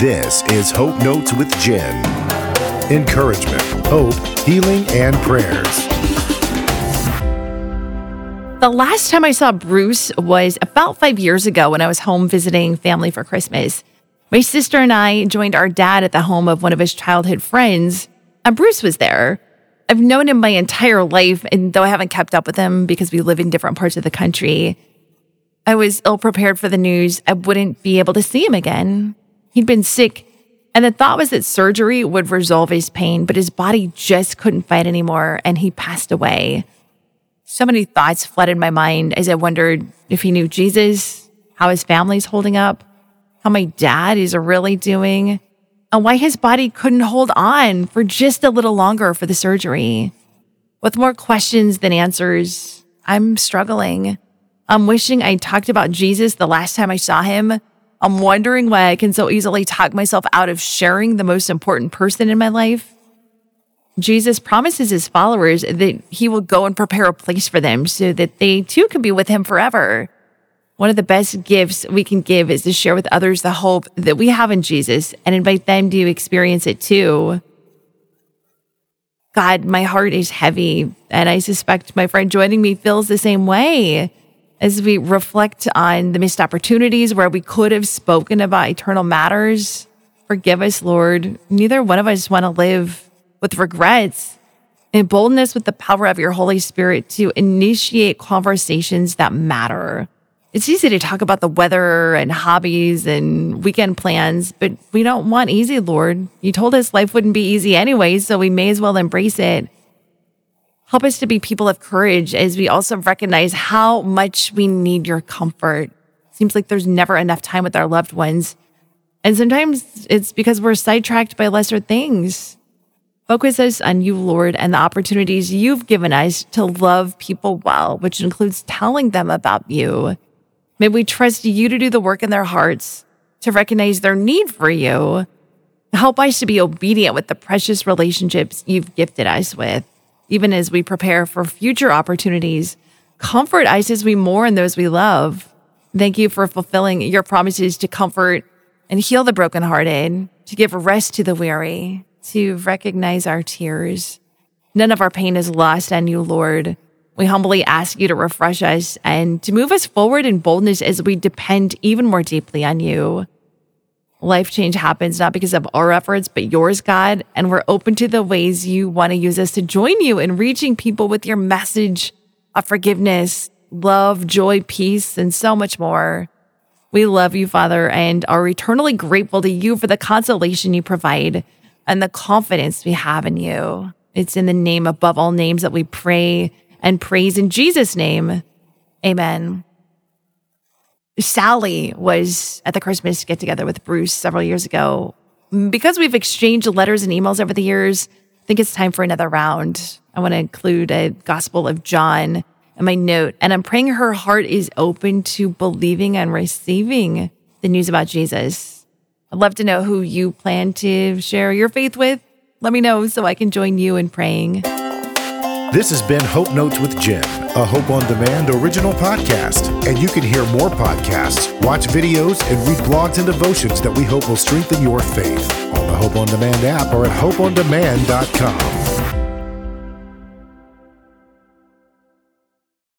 This is Hope Notes with Jen. Encouragement, hope, healing, and prayers. The last time I saw Bruce was about 5 years ago when I was home visiting family for Christmas. My sister and I joined our dad at the home of one of his childhood friends, and Bruce was there. I've known him my entire life, and though I haven't kept up with him because we live in different parts of the country, I was ill-prepared for the news I wouldn't be able to see him again. He'd been sick, and the thought was that surgery would resolve his pain, but his body just couldn't fight anymore, and he passed away. So many thoughts flooded my mind as I wondered if he knew Jesus, how his family's holding up, how my dad is really doing, and why his body couldn't hold on for just a little longer for the surgery. With more questions than answers, I'm struggling. I'm wishing I talked about Jesus the last time I saw him. I'm wondering why I can so easily talk myself out of sharing the most important person in my life. Jesus promises his followers that he will go and prepare a place for them so that they too can be with him forever. One of the best gifts we can give is to share with others the hope that we have in Jesus and invite them to experience it too. God, my heart is heavy, and I suspect my friend joining me feels the same way. As we reflect on the missed opportunities where we could have spoken about eternal matters, forgive us, Lord. Neither one of us want to live with regrets. Embolden us with the power of your Holy Spirit to initiate conversations that matter. It's easy to talk about the weather and hobbies and weekend plans, but we don't want easy, Lord. You told us life wouldn't be easy anyway, so we may as well embrace it. Help us to be people of courage as we also recognize how much we need your comfort. Seems like there's never enough time with our loved ones. And sometimes it's because we're sidetracked by lesser things. Focus us on you, Lord, and the opportunities you've given us to love people well, which includes telling them about you. May we trust you to do the work in their hearts, to recognize their need for you. Help us to be obedient with the precious relationships you've gifted us with. Even as we prepare for future opportunities, comfort us as we mourn those we love. Thank you for fulfilling your promises to comfort and heal the brokenhearted, to give rest to the weary, to recognize our tears. None of our pain is lost on you, Lord. We humbly ask you to refresh us and to move us forward in boldness as we depend even more deeply on you. Life change happens not because of our efforts, but yours, God, and we're open to the ways you want to use us to join you in reaching people with your message of forgiveness, love, joy, peace, and so much more. We love you, Father, and are eternally grateful to you for the consolation you provide and the confidence we have in you. It's in the name above all names that we pray and praise in Jesus' name. Amen. Sally was at the Christmas get-together with Bruce several years ago. Because we've exchanged letters and emails over the years, I think it's time for another round. I want to include a Gospel of John in my note, and I'm praying her heart is open to believing and receiving the news about Jesus. I'd love to know who you plan to share your faith with. Let me know so I can join you in praying. This has been Hope Notes with Jen, a Hope on Demand original podcast. And you can hear more podcasts, watch videos, and read blogs and devotions that we hope will strengthen your faith on the Hope on Demand app or at hopeondemand.com.